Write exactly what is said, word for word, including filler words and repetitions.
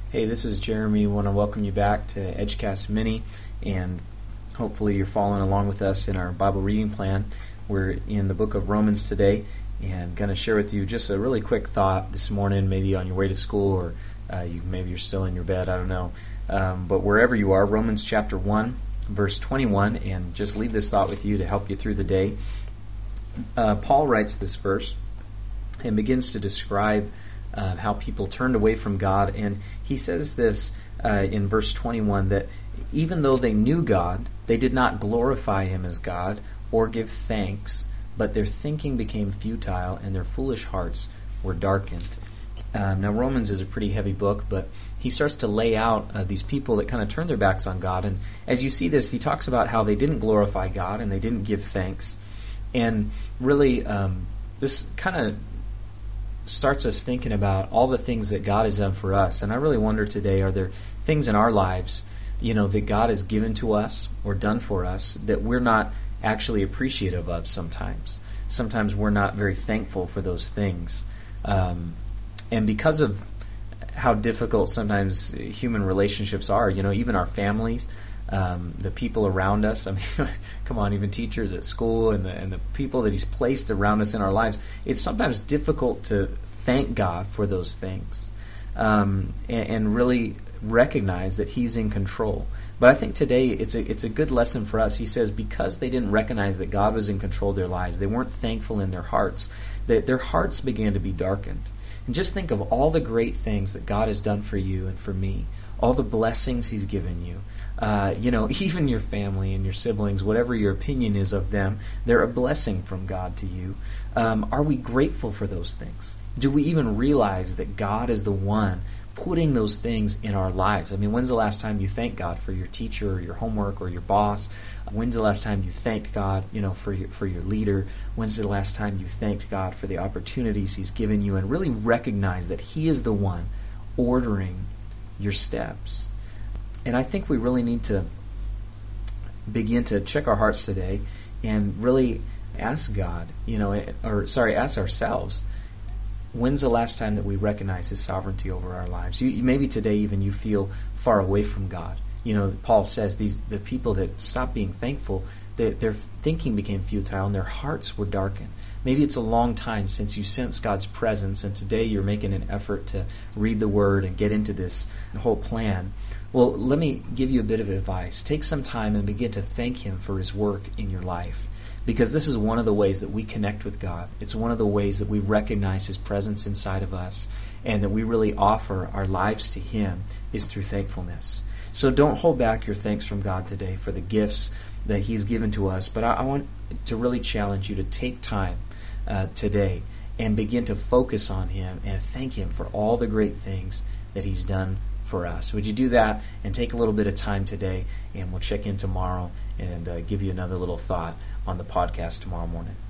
Hey, this is Jeremy. I want to welcome you back to Edgecast Mini, and hopefully you're following along with us in our Bible reading plan. We're in the book of Romans today, and going to share with you just a really quick thought this morning, maybe on your way to school, or uh, you, maybe you're still in your bed, I don't know. Um, but wherever you are, Romans chapter one, verse twenty-one, and just leave this thought with you to help you through the day. Uh, Paul writes this verse and begins to describe Uh, how people turned away from God, and he says this uh, in verse twenty-one, that even though they knew God, they did not glorify Him as God or give thanks, but their thinking became futile and their foolish hearts were darkened. Um, now Romans is a pretty heavy book, but he starts to lay out uh, these people that kind of turn their backs on God, and as you see this, he talks about how they didn't glorify God and they didn't give thanks, and really um, this kind of starts us thinking about all the things that God has done for us. And I really wonder today, are there things in our lives, you know, that God has given to us or done for us that we're not actually appreciative of sometimes? Sometimes we're not very thankful for those things. Um, and because of how difficult sometimes human relationships are, you know, even our families, um, the people around us, I mean, come on, even teachers at school and the, and the people that He's placed around us in our lives, it's sometimes difficult to thank God for those things um, and, and really recognize that He's in control. But I think today it's a, it's a good lesson for us. He says because they didn't recognize that God was in control of their lives, they weren't thankful in their hearts, that their hearts began to be darkened. And just think of all the great things that God has done for you and for me, all the blessings He's given you. Uh, you know, even your family and your siblings, whatever your opinion is of them, they're a blessing from God to you. Um, are we grateful for those things? Do we even realize that God is the one putting those things in our lives? I mean, when's the last time you thanked God for your teacher or your homework or your boss? When's the last time you thanked God, you know, for your, for your leader? When's the last time you thanked God for the opportunities He's given you, and really recognize that He is the one ordering your steps? And I think we really need to begin to check our hearts today and really ask God, you know, or sorry, ask ourselves, when's the last time that we recognize His sovereignty over our lives? You, maybe today even you feel far away from God. You know, Paul says these the people that stopped being thankful, they, their thinking became futile and their hearts were darkened. Maybe it's a long time since you sensed God's presence, and today you're making an effort to read the Word and get into this whole plan. Well, let me give you a bit of advice. Take some time and begin to thank Him for His work in your life, because this is one of the ways that we connect with God. It's one of the ways that we recognize His presence inside of us, and that we really offer our lives to Him is through thankfulness. So don't hold back your thanks from God today for the gifts that He's given to us, but I, I want to really challenge you to take time uh, today and begin to focus on Him and thank Him for all the great things that He's done for us. Would you do that and take a little bit of time today, and we'll check in tomorrow and uh, give you another little thought on the podcast tomorrow morning.